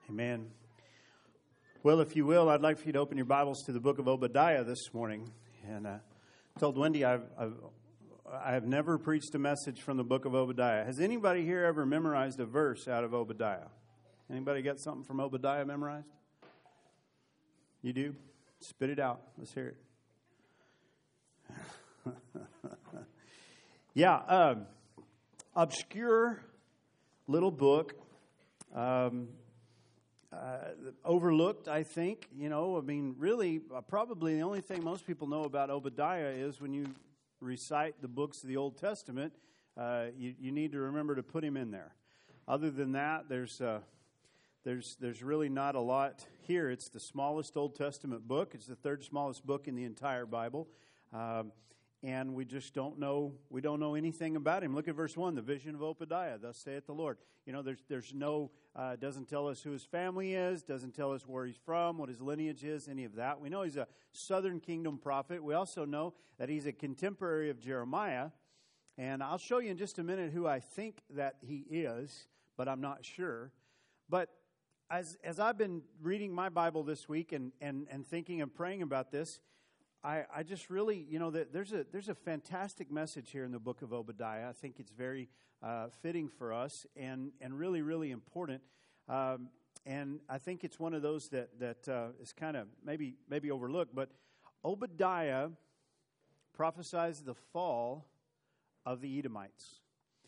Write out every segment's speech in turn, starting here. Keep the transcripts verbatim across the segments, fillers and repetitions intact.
Amen. Well, if you will, I'd like for you to open your Bibles to the book of Obadiah this morning. And I uh, told Wendy I've, I've, I have never preached a message from the book of Obadiah. Has anybody here ever memorized a verse out of Obadiah? Anybody got something from Obadiah memorized? You do? Spit it out. Let's hear it. yeah, um, obscure little book. Um, uh, overlooked, I think. You know, I mean, really, uh, probably the only thing most people know about Obadiah is when you recite the books of the Old Testament, uh, you, you need to remember to put him in there. Other than that, there's uh, there's there's really not a lot here. It's the smallest Old Testament book. It's the third smallest book in the entire Bible. Um, And we just don't know, we don't know anything about him. Look at verse one, the vision of Obadiah, thus saith the Lord. You know, there's there's no, uh, doesn't tell us who his family is, doesn't tell us where he's from, what his lineage is, any of that. We know he's a southern kingdom prophet. We also know that he's a contemporary of Jeremiah. And I'll show you in just a minute who I think that he is, but I'm not sure. But as as I've been reading my Bible this week and, and, and thinking and praying about this, I, I just really, you know, there's a there's a fantastic message here in the book of Obadiah. I think it's very uh, fitting for us and, and really, really important. Um, and I think it's one of those that that uh, is kind of maybe maybe overlooked. But Obadiah prophesies the fall of the Edomites.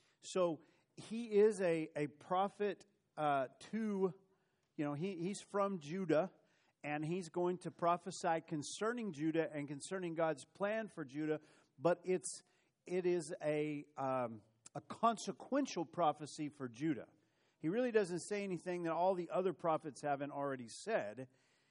So he is a a prophet uh, to, you know, he he's from Judah. And he's going to prophesy concerning Judah and concerning God's plan for Judah, but it's it is a um, a consequential prophecy for Judah. He really doesn't say anything that all the other prophets haven't already said,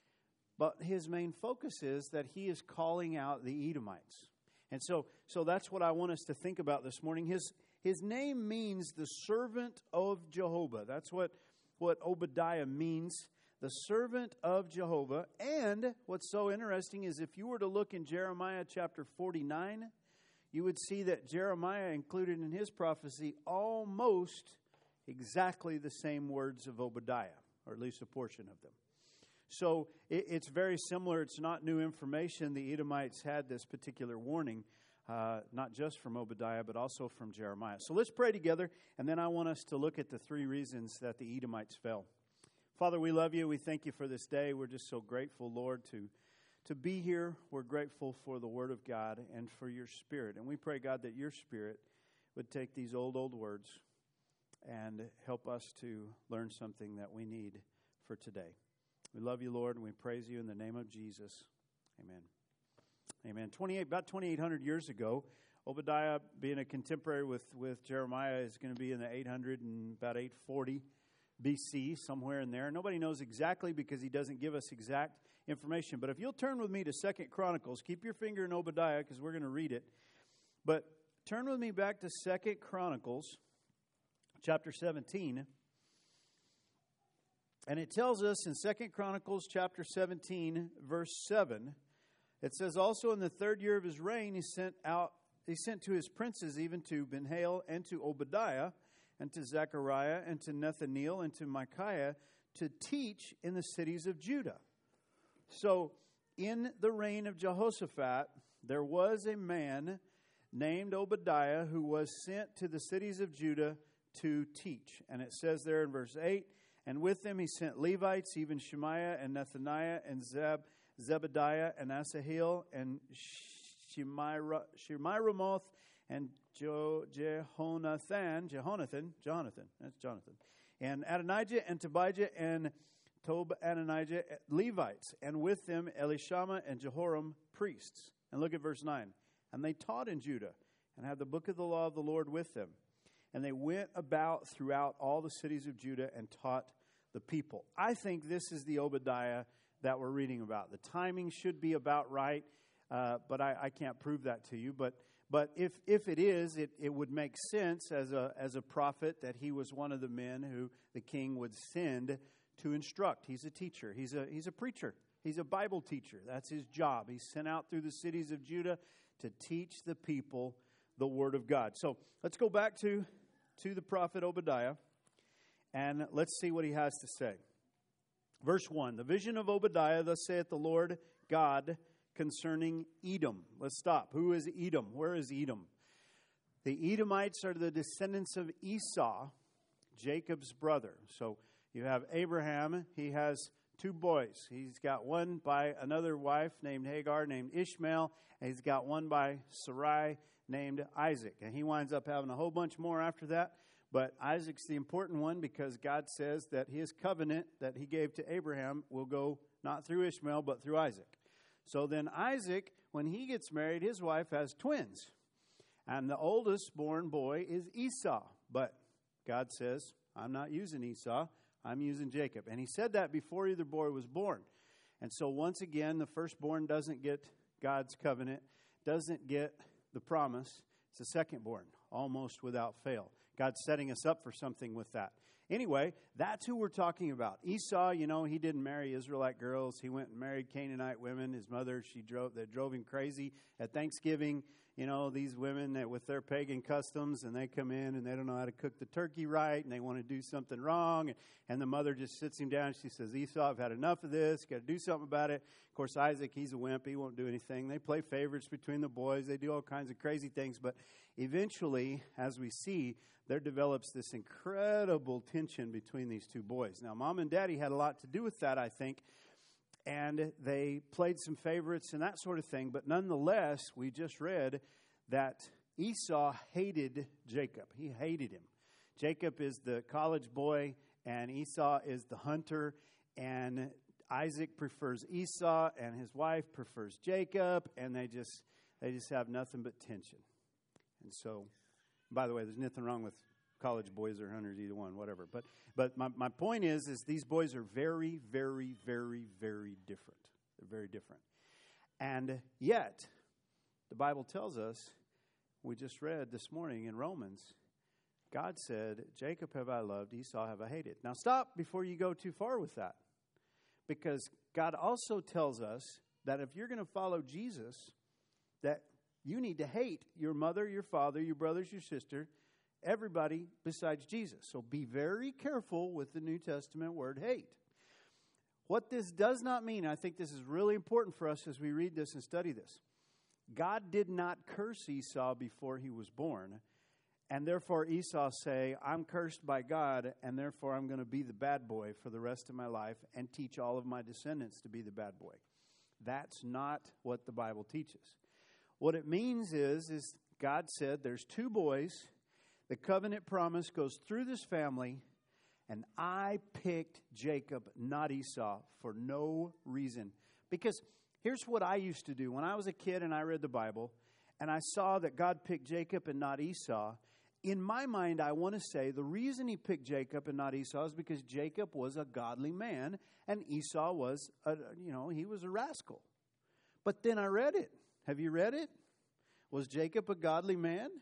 but his main focus is that he is calling out the Edomites, and so so that's what I want us to think about this morning. His his name means the servant of Jehovah. That's what what Obadiah means. The servant of Jehovah. And what's so interesting is if you were to look in Jeremiah chapter forty-nine, you would see that Jeremiah included in his prophecy almost exactly the same words of Obadiah, or at least a portion of them. So it, it's very similar. It's not new information. The Edomites had this particular warning, uh, not just from Obadiah, but also from Jeremiah. So let's pray together, and then I want us to look at the three reasons that the Edomites fell. Father, we love you. We thank you for this day. We're just so grateful, Lord, to, to be here. We're grateful for the Word of God and for your Spirit. And we pray, God, that your Spirit would take these old, old words and help us to learn something that we need for today. We love you, Lord, and we praise you in the name of Jesus. Amen. Amen. twenty-eight, about twenty-eight hundred years ago, Obadiah, being a contemporary with, with Jeremiah, is going to be in the eight hundred and about eight forty B C, somewhere in there. Nobody knows exactly because he doesn't give us exact information. But if you'll turn with me to Second Chronicles, keep your finger in Obadiah because we're going to read it. But turn with me back to Second Chronicles, chapter seventeen. And it tells us in Second Chronicles, chapter seventeen, verse seven, it says, also in the third year of his reign, he sent out, he sent to his princes, even to Ben-Hail and to Obadiah, and to Zechariah, and to Nethaneel, and to Micaiah, to teach in the cities of Judah. So, in the reign of Jehoshaphat, there was a man named Obadiah who was sent to the cities of Judah to teach. And it says there in verse eight, and with them he sent Levites, even Shemaiah and Nethaniah and Zeb, Zebediah and Asahel and Shemiramoth and Jo, Jehonathan, Jehonathan, Jonathan, that's Jonathan, and Adonijah and Tobijah and Tob-Adonijah, Levites, and with them Elishama and Jehoram, priests. And look at verse nine. And they taught in Judah, and had the book of the law of the Lord with them. And they went about throughout all the cities of Judah and taught the people. I think this is the Obadiah that we're reading about. The timing should be about right, uh, but I, I can't prove that to you. But But if, if it is, it, it would make sense as a as a prophet that he was one of the men who the king would send to instruct. He's a teacher. He's a he's a preacher. He's a Bible teacher. That's his job. He's sent out through the cities of Judah to teach the people the word of God. So let's go back to, to the prophet Obadiah, and let's see what he has to say. Verse one, the vision of Obadiah, thus saith the Lord God concerning Edom. Let's stop. Who is Edom? Where is Edom? The Edomites are the descendants of Esau, Jacob's brother. So you have Abraham. He has two boys. He's got one by another wife named Hagar, named Ishmael, and he's got one by Sarai named Isaac. And he winds up having a whole bunch more after that. But Isaac's the important one because God says that his covenant that he gave to Abraham will go not through Ishmael, but through Isaac. So then Isaac, when he gets married, his wife has twins. And the oldest born boy is Esau. But God says, I'm not using Esau, I'm using Jacob. And he said that before either boy was born. And so once again, the firstborn doesn't get God's covenant, doesn't get the promise. It's the secondborn, almost without fail. God's setting us up for something with that. Anyway, that's who we're talking about. Esau, you know, he didn't marry Israelite girls. He went and married Canaanite women. His mother, she drove, that drove him crazy. At Thanksgiving, you know, these women that with their pagan customs, and they come in and they don't know how to cook the turkey right, and they want to do something wrong. And the mother just sits him down and she says, Esau, I've had enough of this. Got to do something about it. Of course, Isaac, he's a wimp. He won't do anything. They play favorites between the boys. They do all kinds of crazy things. But eventually, as we see, there develops this incredible tension between these two boys. Now, Mom and Daddy had a lot to do with that, I think. And they played some favorites and that sort of thing. But nonetheless, we just read that Esau hated Jacob. He hated him. Jacob is the college boy, and Esau is the hunter. And Isaac prefers Esau, and his wife prefers Jacob. And they just they just have nothing but tension. And so, by the way, there's nothing wrong with college boys or hunters, either one, whatever. But but my, my point is, is these boys are very, very, very, very different. They're very different. And yet, the Bible tells us, we just read this morning in Romans, God said, Jacob have I loved, Esau have I hated. Now stop before you go too far with that. Because God also tells us that if you're going to follow Jesus, that you need to hate your mother, your father, your brothers, your sister, everybody besides Jesus. So be very careful with the New Testament word hate. What this does not mean, I think this is really important for us as we read this and study this. God did not curse Esau before he was born, and therefore Esau say, I'm cursed by God, and therefore I'm going to be the bad boy for the rest of my life and teach all of my descendants to be the bad boy. That's not what the Bible teaches. What it means is, is God said there's two boys. The covenant promise goes through this family, and I picked Jacob, not Esau, for no reason. Because here's what I used to do. When I was a kid and I read the Bible, and I saw that God picked Jacob and not Esau, in my mind, I want to say the reason he picked Jacob and not Esau is because Jacob was a godly man, and Esau was, a, you know, he was a rascal. But then I read it. Have you read it? Was Jacob a godly man?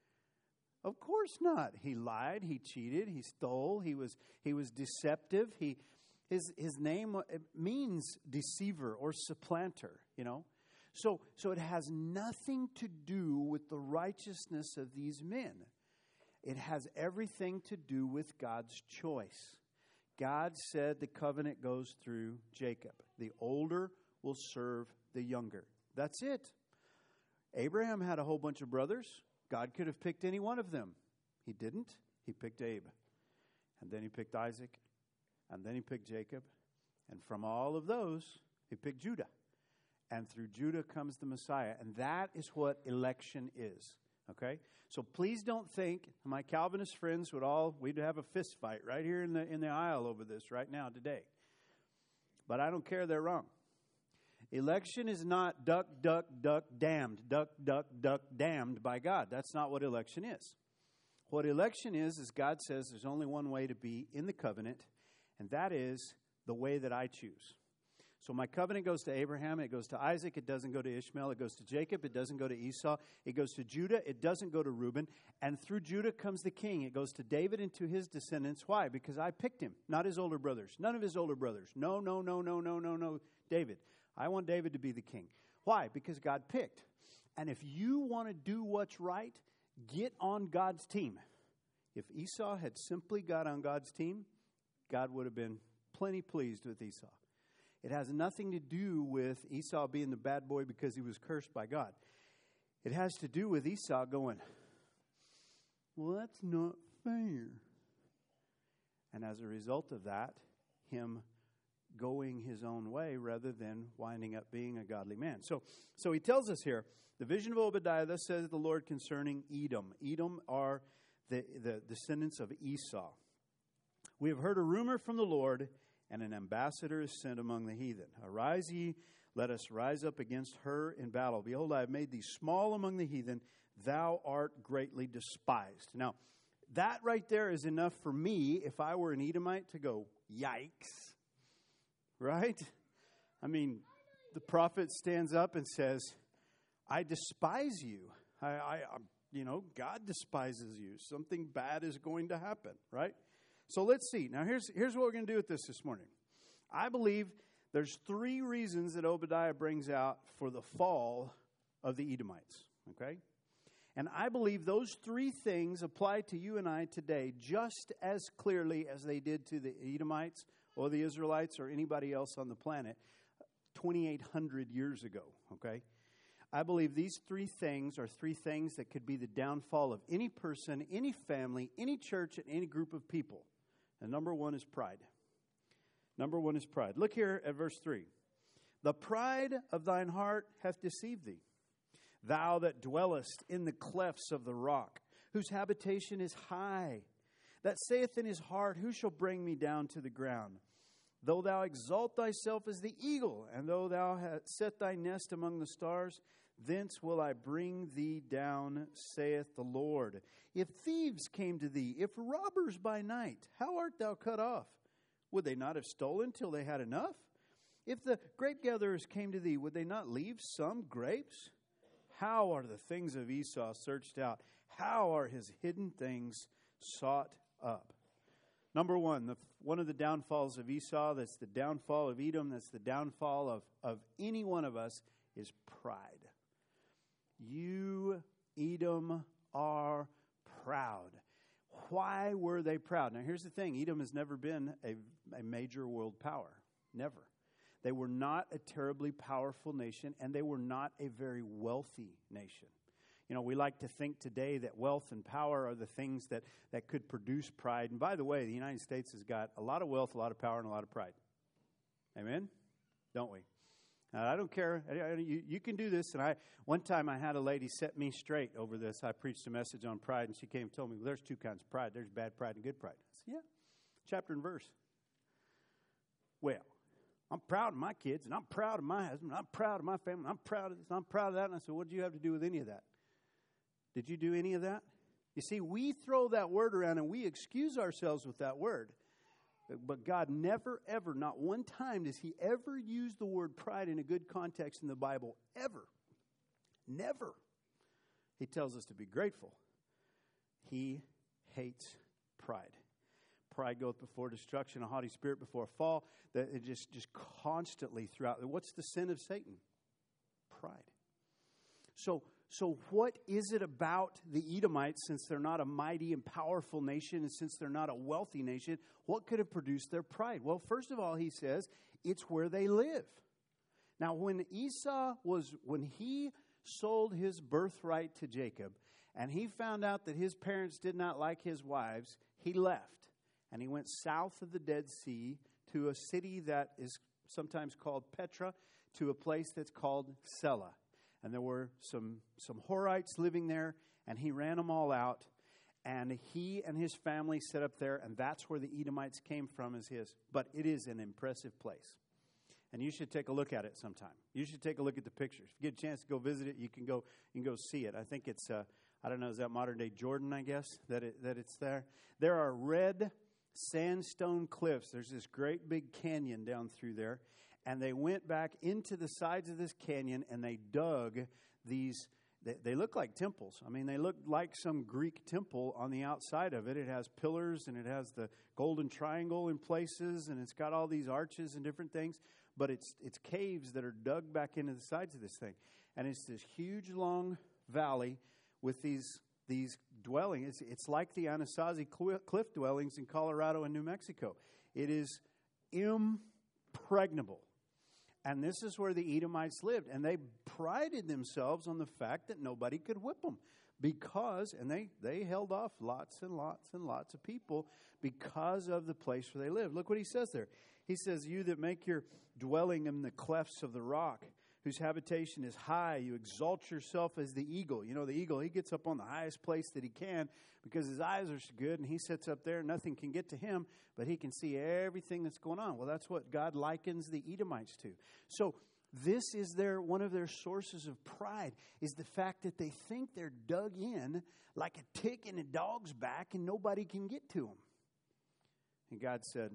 Of course not. He lied, he cheated, he stole, he was he was deceptive. He his his name means deceiver or supplanter, you know. So so it has nothing to do with the righteousness of these men. It has everything to do with God's choice. God said the covenant goes through Jacob. The older will serve the younger. That's it. Abraham had a whole bunch of brothers. God could have picked any one of them. He didn't. He picked Abe. And then he picked Isaac. And then he picked Jacob. And from all of those, he picked Judah. And through Judah comes the Messiah. And that is what election is. Okay? So please don't think, my Calvinist friends would all, we'd have a fist fight right here in the in the aisle over this right now today. But I don't care, they're wrong. Election is not duck, duck, duck, damned. Duck, duck, duck, damned by God. That's not what election is. What election is, is God says there's only one way to be in the covenant, and that is the way that I choose. So my covenant goes to Abraham, it goes to Isaac, it doesn't go to Ishmael, it goes to Jacob, it doesn't go to Esau, it goes to Judah, it doesn't go to Reuben, and through Judah comes the king. It goes to David and to his descendants. Why? Because I picked him, not his older brothers. None of his older brothers. No, no, no, no, no, no, no, David. I want David to be the king. Why? Because God picked. And if you want to do what's right, get on God's team. If Esau had simply got on God's team, God would have been plenty pleased with Esau. It has nothing to do with Esau being the bad boy because he was cursed by God. It has to do with Esau going, well, that's not fair. And as a result of that, him going his own way rather than winding up being a godly man. So, so he tells us here, the vision of Obadiah, thus says the Lord concerning Edom. Edom are the, the descendants of Esau. We have heard a rumor from the Lord, and an ambassador is sent among the heathen. Arise ye, let us rise up against her in battle. Behold, I have made thee small among the heathen. Thou art greatly despised. Now, that right there is enough for me, if I were an Edomite, to go, yikes. Right? I mean, the prophet stands up and says, I despise you. I, I, you know, God despises you. Something bad is going to happen, right? So let's see. Now, here's, here's what we're going to do with this this morning. I believe there's three reasons that Obadiah brings out for the fall of the Edomites, okay? And I believe those three things apply to you and I today just as clearly as they did to the Edomites or the Israelites or anybody else on the planet twenty-eight hundred years ago, okay? I believe these three things are three things that could be the downfall of any person, any family, any church, and any group of people. And number one is pride. Number one is pride. Look here at verse three. The pride of thine heart hath deceived thee. Thou that dwellest in the clefts of the rock, whose habitation is high, that saith in his heart, who shall bring me down to the ground? Though thou exalt thyself as the eagle, and though thou hast set thy nest among the stars, thence will I bring thee down, saith the Lord. If thieves came to thee, if robbers by night, how art thou cut off? Would they not have stolen till they had enough? If the grape gatherers came to thee, would they not leave some grapes? How are the things of Esau searched out? How are his hidden things sought up? Number one, the, one of the downfalls of Esau, that's the downfall of Edom, that's the downfall of, of any one of us, is pride. You, Edom, are proud. Why were they proud? Now, here's the thing. Edom has never been a, a major world power. Never. They were not a terribly powerful nation, and they were not a very wealthy nation. You know, we like to think today that wealth and power are the things that, that could produce pride. And by the way, the United States has got a lot of wealth, a lot of power, and a lot of pride. Amen? Don't we? Now, I don't care. You, you can do this. And I one time I had a lady set me straight over this. I preached a message on pride, and she came and told me, well, there's two kinds of pride. There's bad pride and good pride. I said, yeah, chapter and verse. Well, I'm proud of my kids, and I'm proud of my husband, and I'm proud of my family, and I'm proud of this, and I'm proud of that. And I said, what did you have to do with any of that? Did you do any of that? You see, we throw that word around, and we excuse ourselves with that word. But God never, ever, not one time does he ever use the word pride in a good context in the Bible, ever. Never. He tells us to be grateful. He hates pride. Pride goeth before destruction, a haughty spirit before a fall. That it just, just constantly throughout. What's the sin of Satan? Pride. So, so what is it about the Edomites, since they're not a mighty and powerful nation, and since they're not a wealthy nation, what could have produced their pride? Well, first of all, he says, it's where they live. Now, when Esau was, when he sold his birthright to Jacob, and he found out that his parents did not like his wives, he left. And he went south of the Dead Sea to a city that is sometimes called Petra, to a place that's called Selah. And there were some, some Horites living there, and he ran them all out. And he and his family set up there, and that's where the Edomites came from, as his. But it is an impressive place. And you should take a look at it sometime. You should take a look at the pictures. If you get a chance to go visit it, you can go you can go see it. I think it's, uh, I don't know, is that modern-day Jordan, I guess, that it, that it's there? There are red sandstone cliffs. There's this great big canyon down through there. And they went back into the sides of this canyon, and they dug these, they, they look like temples. I mean, they look like some Greek temple on the outside of it. It has pillars, and it has the golden triangle in places, and it's got all these arches and different things. But it's it's caves that are dug back into the sides of this thing. And it's this huge, long valley with these these dwellings. It's, it's like the Anasazi cliff dwellings in Colorado and New Mexico. It is impregnable. And this is where the Edomites lived. And they prided themselves on the fact that nobody could whip them. Because, and they, they held off lots and lots and lots of people because of the place where they lived. Look what he says there. He says, you that make your dwelling in the clefts of the rock, whose habitation is high, you exalt yourself as the eagle. You know, the eagle, he gets up on the highest place that he can because his eyes are so good, and he sits up there, nothing can get to him, but he can see everything that's going on. Well, that's what God likens the Edomites to. So this is their one of their sources of pride, is the fact that they think they're dug in like a tick in a dog's back and nobody can get to them. And God said,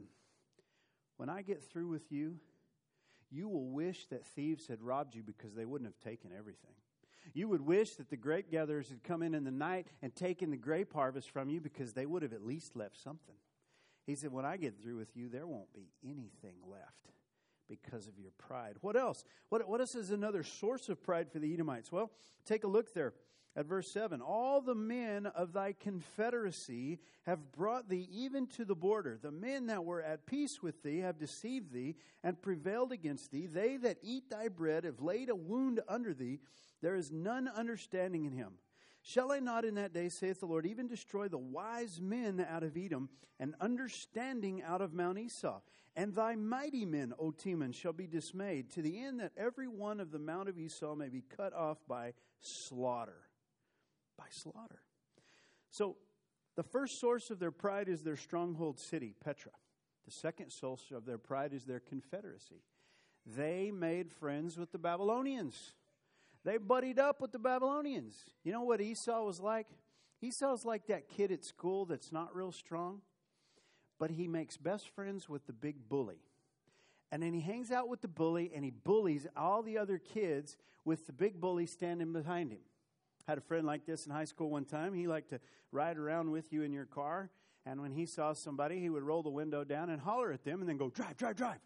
when I get through with you, you will wish that thieves had robbed you because they wouldn't have taken everything. You would wish that the grape gatherers had come in in the night and taken the grape harvest from you because they would have at least left something. He said, when I get through with you, there won't be anything left because of your pride. What else? What, what else is another source of pride for the Edomites? Well, take a look there at verse seven. All the men of thy confederacy have brought thee even to the border. The men that were at peace with thee have deceived thee and prevailed against thee. They that eat thy bread have laid a wound under thee. There is none understanding in him. Shall I not in that day, saith the Lord, even destroy the wise men out of Edom, and understanding out of Mount Esau? And thy mighty men, O Teman, shall be dismayed, to the end that every one of the Mount of Esau may be cut off by slaughter. By slaughter. So, the first source of their pride is their stronghold city, Petra. The second source of their pride is their confederacy. They made friends with the Babylonians. They buddied up with the Babylonians. You know what Esau was like? Esau's like that kid at school that's not real strong, but he makes best friends with the big bully. And then he hangs out with the bully, and he bullies all the other kids with the big bully standing behind him. I had a friend like this in high school one time. He liked to ride around with you in your car, and when he saw somebody, he would roll the window down and holler at them and then go, drive, drive, drive.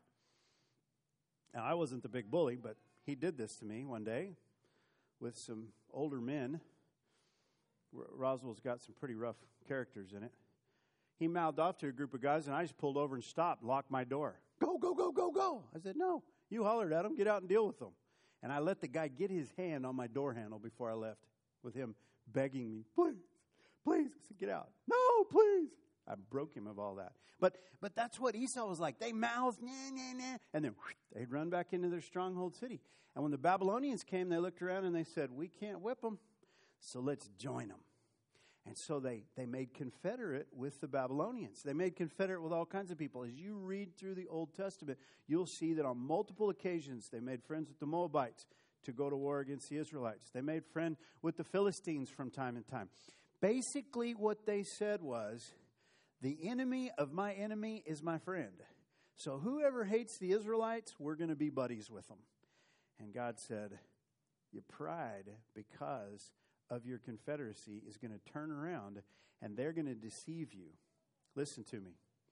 Now, I wasn't the big bully, but he did this to me one day with some older men. Roswell's got some pretty rough characters in it. He mouthed off to a group of guys, and I just pulled over and stopped, locked my door. Go, go, go, go, go. I said, no, you hollered at him. Get out and deal with them. And I let the guy get his hand on my door handle before I left, with him begging me, please, please. I said, get out. No, please. I broke him of all that. But but that's what Esau was like. They mouthed, nah, nah, nah, and then whoosh, they'd run back into their stronghold city. And when the Babylonians came, they looked around and they said, we can't whip them, so let's join them. And so they, they made confederate with the Babylonians. They made confederate with all kinds of people. As you read through the Old Testament, you'll see that on multiple occasions they made friends with the Moabites to go to war against the Israelites. They made friend with the Philistines from time to time. Basically what they said was, the enemy of my enemy is my friend. So whoever hates the Israelites, we're going to be buddies with them. And God said, your pride, because of your confederacy, is going to turn around and they're going to deceive you. Listen to me.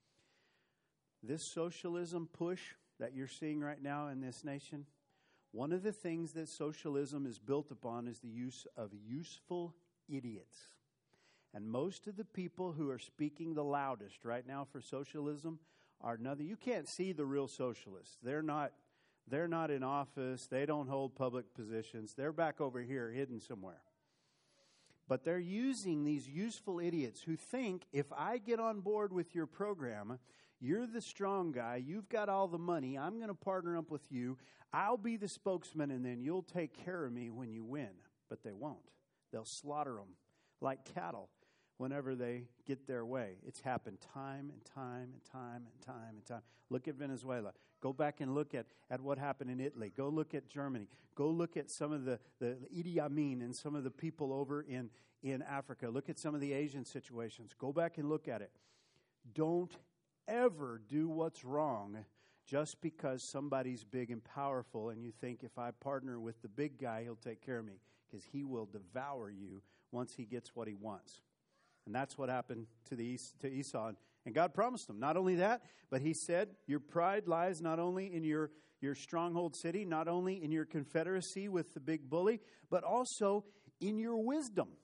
This socialism push that you're seeing right now in this nation, one of the things that socialism is built upon is the use of useful idiots. And most of the people who are speaking the loudest right now for socialism are nothing. You can't see the real socialists. They're not, they're not in office. They don't hold public positions. They're back over here hidden somewhere. But they're using these useful idiots who think, if I get on board with your program, you're the strong guy, you've got all the money, I'm going to partner up with you, I'll be the spokesman, and then you'll take care of me when you win. But they won't. They'll slaughter them like cattle whenever they get their way. It's happened time and time and time and time and time. Look at Venezuela. Go back and look at, at what happened in Italy. Go look at Germany. Go look at some of the, the, the Idi Amin and some of the people over in, in Africa. Look at some of the Asian situations. Go back and look at it. Don't ever do what's wrong just because somebody's big and powerful and you think, if I partner with the big guy, he'll take care of me, because he will devour you once he gets what he wants. And that's what happened to the to Esau. And God promised him. Not only that, but he said, your pride lies not only in your, your stronghold city, not only in your confederacy with the big bully, but also in your wisdom.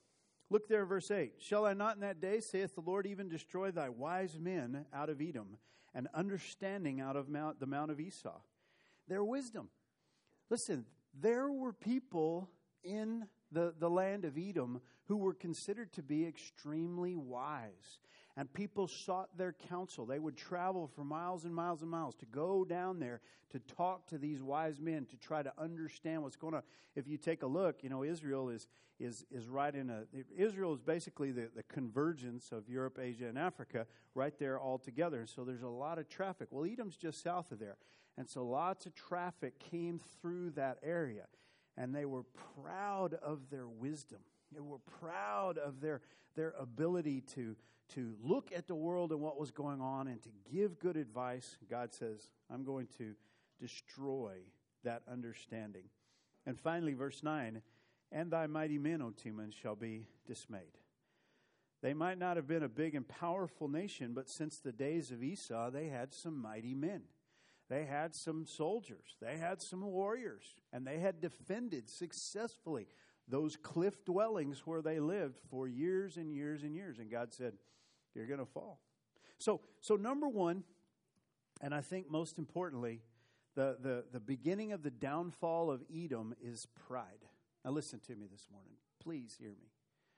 Look there, verse eight. Shall I not in that day, saith the Lord, even destroy thy wise men out of Edom, and understanding out of Mount, the Mount of Esau? Their wisdom. Listen, there were people in the, the land of Edom who were considered to be extremely wise. And people sought their counsel. They would travel for miles and miles and miles to go down there to talk to these wise men to try to understand what's going on. If you take a look, you know, Israel is is is right in a... Israel is basically the, the convergence of Europe, Asia, and Africa right there all together. So there's a lot of traffic. Well, Edom's just south of there. And so lots of traffic came through that area. And they were proud of their wisdom. They were proud of their, their ability to, to look at the world and what was going on and to give good advice. God says, I'm going to destroy that understanding. And finally, verse nine, and thy mighty men, O Teman, shall be dismayed. They might not have been a big and powerful nation, but since the days of Esau, they had some mighty men. They had some soldiers. They had some warriors. And they had defended successfully those cliff dwellings where they lived for years and years and years. And God said, you're going to fall. So, so number one, and I think most importantly, the, the, the beginning of the downfall of Edom is pride. Now listen to me this morning. Please hear me.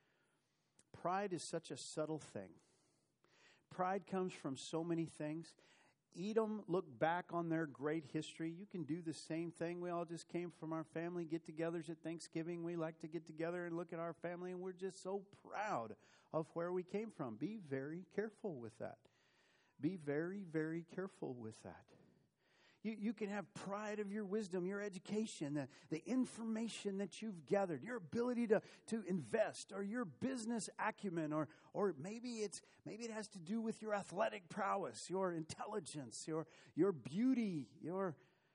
Pride is such a subtle thing. Pride comes from so many things. Edom looked back on their great history. You can do the same thing. We all just came from our family get-togethers at Thanksgiving. We like to get together and look at our family, and we're just so proud of where we came from. Be very careful with that. Be very, very careful with that. You, you can have pride of your wisdom, your education, the, the information that you've gathered, your ability to, to invest, or your business acumen, or or maybe it's maybe it has to do with your athletic prowess, your intelligence, your your beauty, your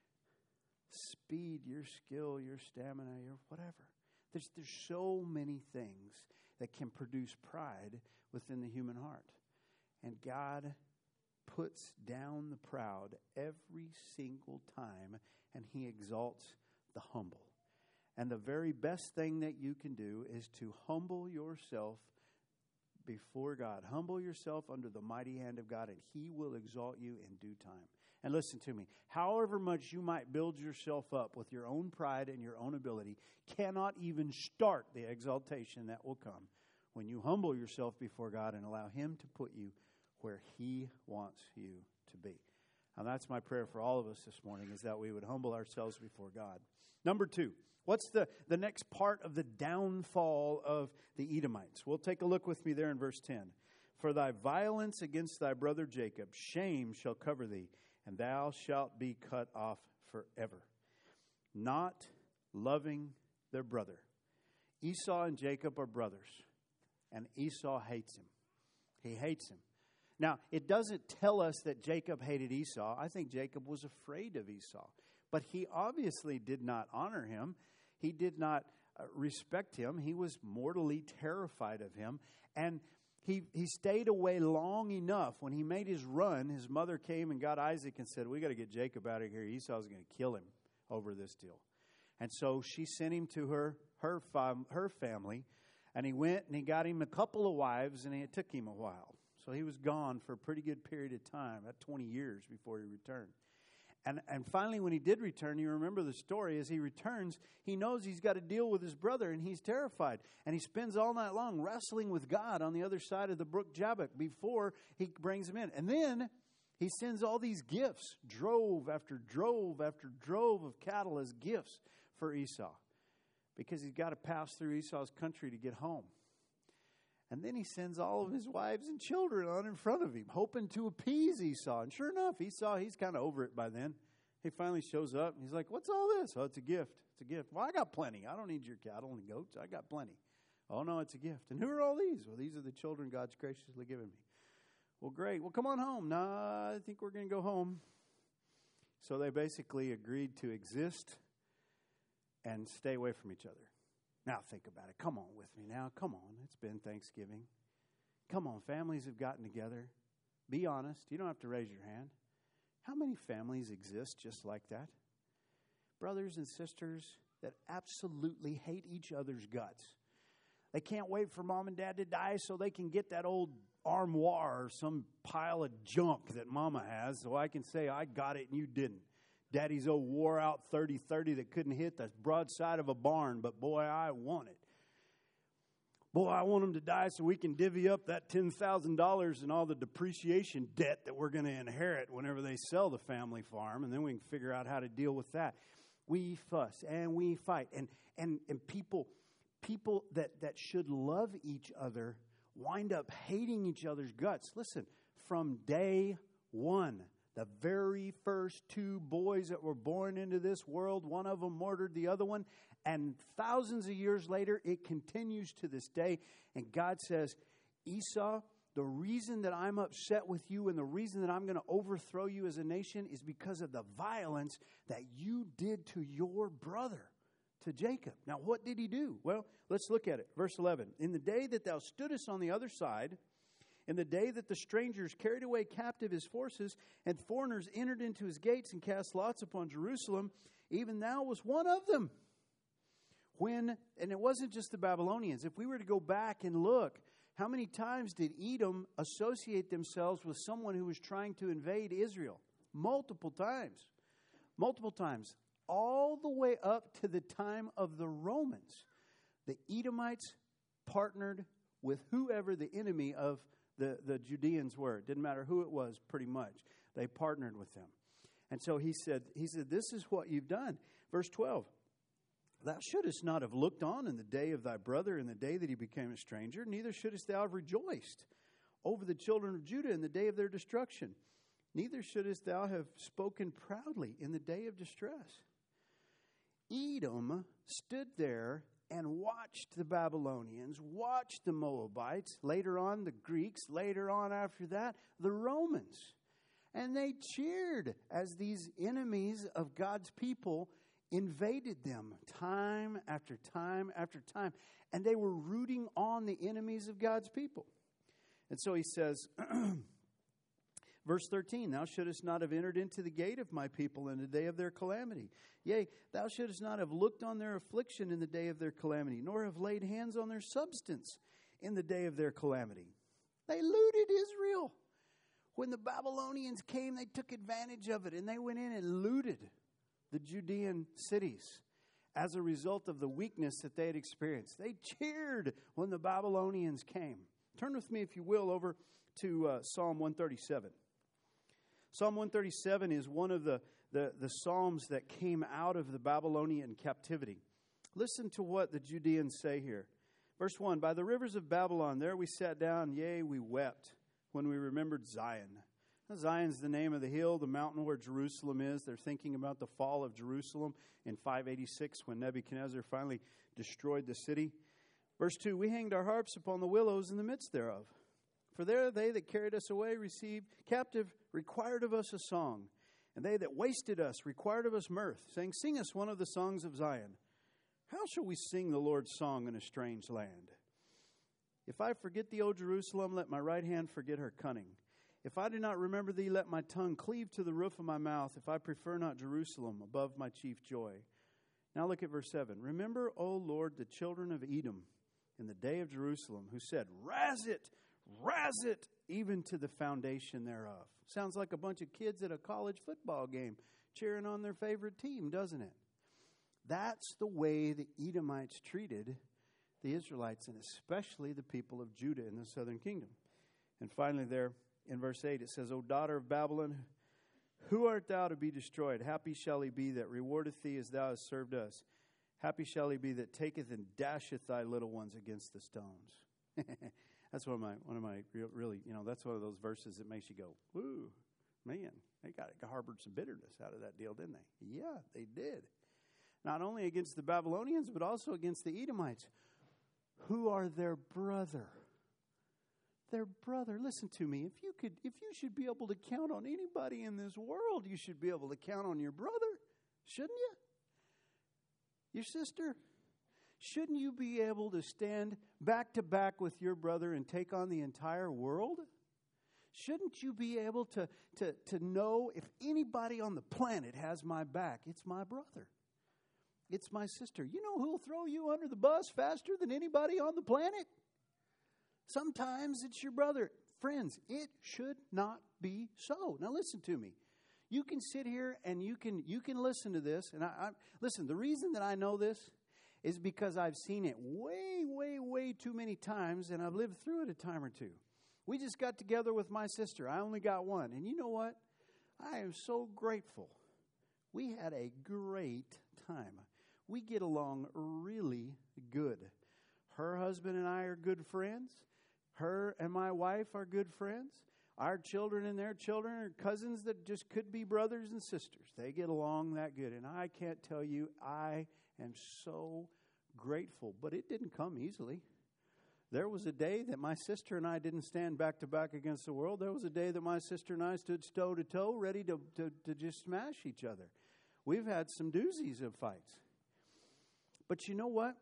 speed, your skill, your stamina, your whatever. There's there's so many things that can produce pride within the human heart. And God puts down the proud every single time, and He exalts the humble. And the very best thing that you can do is to humble yourself before God. Humble yourself under the mighty hand of God, and He will exalt you in due time. And listen to me. However much you might build yourself up with your own pride and your own ability, cannot even start the exaltation that will come when you humble yourself before God and allow Him to put you where He wants you to be. And that's my prayer for all of us this morning, is that we would humble ourselves before God. Number two, what's the, the next part of the downfall of the Edomites? Well, take a look with me there in verse ten. For thy violence against thy brother Jacob, shame shall cover thee, and thou shalt be cut off forever. Not loving their brother. Esau and Jacob are brothers, and Esau hates him. He hates him. Now, it doesn't tell us that Jacob hated Esau. I think Jacob was afraid of Esau. But he obviously did not honor him. He did not uh, respect him. He was mortally terrified of him. And he, he stayed away long enough. When he made his run, his mother came and got Isaac and said, we got to get Jacob out of here. Esau's going to kill him over this deal. And so she sent him to her, her, fam- her family. And he went and he got him a couple of wives, and it took him a while. So he was gone for a pretty good period of time, about twenty years before he returned. And and finally, when he did return, you remember the story, as he returns, he knows he's got to deal with his brother, and he's terrified. And he spends all night long wrestling with God on the other side of the brook Jabbok before he brings him in. And then he sends all these gifts, drove after drove after drove of cattle as gifts for Esau, because he's got to pass through Esau's country to get home. And then he sends all of his wives and children on in front of him, hoping to appease Esau. And sure enough, Esau, he's kind of over it by then. He finally shows up, and he's like, what's all this? Oh, it's a gift. It's a gift. Well, I got plenty. I don't need your cattle and goats. I got plenty. Oh, no, it's a gift. And who are all these? Well, these are the children God's graciously given me. Well, great. Well, come on home. No, I think we're going to go home. So they basically agreed to exist and stay away from each other. Now think about it. Come on with me now. Come on. It's been Thanksgiving. Come on. Families have gotten together. Be honest. You don't have to raise your hand. How many families exist just like that? Brothers and sisters that absolutely hate each other's guts. They can't wait for mom and dad to die so they can get that old armoire or some pile of junk that mama has so I can say, I got it and you didn't. Daddy's old wore out thirty thirty that couldn't hit the broadside of a barn, but boy, I want it. Boy, I want them to die so we can divvy up that ten thousand dollars and all the depreciation debt that we're going to inherit whenever they sell the family farm, and then we can figure out how to deal with that. We fuss and we fight. And and, and people, people that, that should love each other wind up hating each other's guts. Listen, from day one, the very first two boys that were born into this world, one of them murdered the other one. And thousands of years later, it continues to this day. And God says, Esau, the reason that I'm upset with you and the reason that I'm going to overthrow you as a nation is because of the violence that you did to your brother, to Jacob. Now, what did he do? Well, let's look at it. Verse eleven. In the day that thou stoodest on the other side, in the day that the strangers carried away captive his forces, and foreigners entered into his gates and cast lots upon Jerusalem, even thou was one of them. When, and it wasn't just the Babylonians. If we were to go back and look, how many times did Edom associate themselves with someone who was trying to invade Israel? Multiple times. Multiple times. All the way up to the time of the Romans. The Edomites partnered with whoever the enemy of The, the Judeans were. It didn't matter who it was, pretty much. They partnered with them. And so he said, he said, this is what you've done. Verse twelve, thou shouldest not have looked on in the day of thy brother, in the day that he became a stranger, neither shouldest thou have rejoiced over the children of Judah in the day of their destruction. Neither shouldest thou have spoken proudly in the day of distress. Edom stood there and watched the Babylonians, watched the Moabites, later on the Greeks, later on after that, the Romans. And they cheered as these enemies of God's people invaded them time after time after time. And they were rooting on the enemies of God's people. And so he says, verse thirteen, thou shouldest not have entered into the gate of my people in the day of their calamity. Yea, thou shouldest not have looked on their affliction in the day of their calamity, nor have laid hands on their substance in the day of their calamity. They looted Israel. When the Babylonians came, they took advantage of it, and they went in and looted the Judean cities as a result of the weakness that they had experienced. They cheered when the Babylonians came. Turn with me, if you will, over to uh, Psalm one thirty-seven. Psalm one thirty-seven is one of the, the, the psalms that came out of the Babylonian captivity. Listen to what the Judeans say here. Verse one, by the rivers of Babylon, there we sat down, yea, we wept when we remembered Zion. Now, Zion's the name of the hill, the mountain where Jerusalem is. They're thinking about the fall of Jerusalem in five eighty-six when Nebuchadnezzar finally destroyed the city. Verse two, we hanged our harps upon the willows in the midst thereof. For there they that carried us away received captive, required of us a song. And they that wasted us required of us mirth, saying, sing us one of the songs of Zion. How shall we sing the Lord's song in a strange land? If I forget thee, O Jerusalem, let my right hand forget her cunning. If I do not remember thee, let my tongue cleave to the roof of my mouth. If I prefer not Jerusalem above my chief joy. Now look at verse seven. Remember, O Lord, the children of Edom in the day of Jerusalem, who said, razz it, razz it, even to the foundation thereof. Sounds like a bunch of kids at a college football game cheering on their favorite team, doesn't it? That's the way the Edomites treated the Israelites, and especially the people of Judah in the southern kingdom. And finally there in verse eight it says, O daughter of Babylon, who art thou to be destroyed? Happy shall he be that rewardeth thee as thou hast served us. Happy shall he be that taketh and dasheth thy little ones against the stones. That's one of my, one of my really, you know, that's one of those verses that makes you go, woo, man, they got harbored some bitterness out of that deal, didn't they? Yeah, they did. Not only against the Babylonians, but also against the Edomites, who are their brother. Their brother. Listen to me. If you could, if you should be able to count on anybody in this world, you should be able to count on your brother, shouldn't you? Your sister. Shouldn't you be able to stand back to back with your brother and take on the entire world? Shouldn't you be able to, to, to know if anybody on the planet has my back, it's my brother? It's my sister. You know who'll throw you under the bus faster than anybody on the planet? Sometimes it's your brother. Friends, it should not be so. Now listen to me. You can sit here and you can you can listen to this. And I, I listen, the reason that I know this is because I've seen it way, way, way too many times, and I've lived through it a time or two. We just got together with my sister. I only got one. And you know what? I am so grateful. We had a great time. We get along really good. Her husband and I are good friends. Her and my wife are good friends. Our children and their children are cousins that just could be brothers and sisters. They get along that good. And I can't tell you, I am so grateful. But it didn't come easily. There was a day that my sister and I didn't stand back to back against the world. There was a day that my sister and I stood toe to toe, ready to, to, to just smash each other. We've had some doozies of fights. But you know what?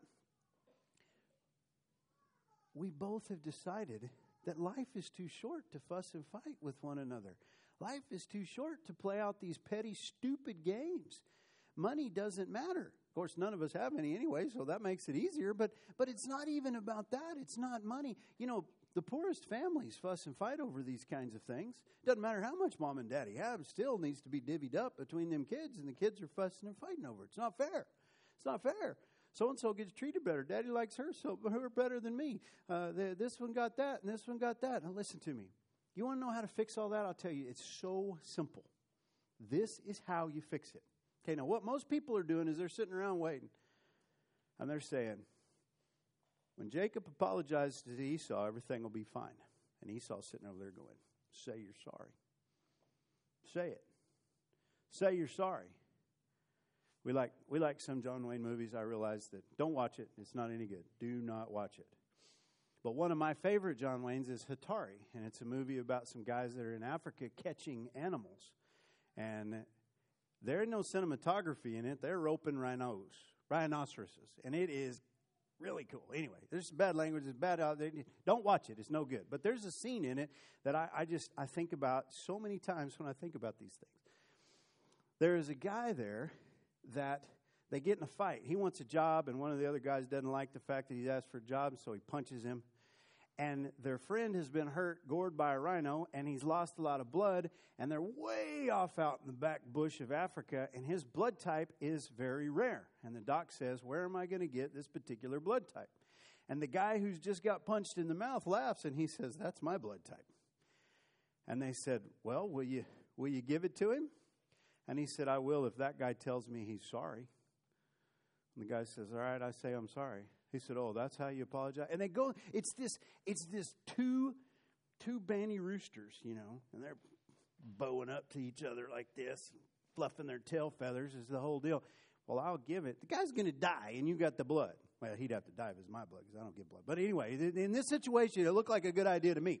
We both have decided that life is too short to fuss and fight with one another. Life is too short to play out these petty, stupid games. Money doesn't matter. Of course, none of us have any anyway, so that makes it easier. But but it's not even about that. It's not money. You know, the poorest families fuss and fight over these kinds of things. Doesn't matter how much mom and daddy have. It still needs to be divvied up between them kids, and the kids are fussing and fighting over it. It's not fair. It's not fair. So-and-so gets treated better. Daddy likes her, so her better than me. Uh, the, this one got that, and this one got that. Now, listen to me. You want to know how to fix all that? I'll tell you, it's so simple. This is how you fix it. Okay, now what most people are doing is they're sitting around waiting, and they're saying, when Jacob apologizes to Esau, everything will be fine. And Esau's sitting over there going, say you're sorry. Say it. Say you're sorry. We like we like some John Wayne movies. I realize that. Don't watch it. It's not any good. Do not watch it. But one of my favorite John Wayne's is Hatari. And it's a movie about some guys that are in Africa catching animals. And there's no cinematography in it. They're roping rhinos, rhinoceroses. And it is really cool. Anyway, there's some bad language. It's bad out there. Don't watch it. It's no good. But there's a scene in it that I, I just I think about so many times when I think about these things. There is a guy there that they get in a fight. He wants a job, and one of the other guys doesn't like the fact that he's asked for a job, so he punches him. And their friend has been hurt, gored by a rhino, and he's lost a lot of blood, and they're way off out in the back bush of Africa, and his blood type is very rare. And the doc says, where am I going to get this particular blood type? And the guy who's just got punched in the mouth laughs, and he says, that's my blood type. And they said, well, will you will you give it to him? And he said, I will if that guy tells me he's sorry. And the guy says, all right, I say I'm sorry. He said, oh, that's how you apologize? And they go, it's this, it's this two, two banny roosters, you know, and they're bowing up to each other like this, fluffing their tail feathers is the whole deal. Well, I'll give it. The guy's going to die, and you got the blood. Well, he'd have to die if it's my blood because I don't give blood. But anyway, in this situation, it looked like a good idea to me.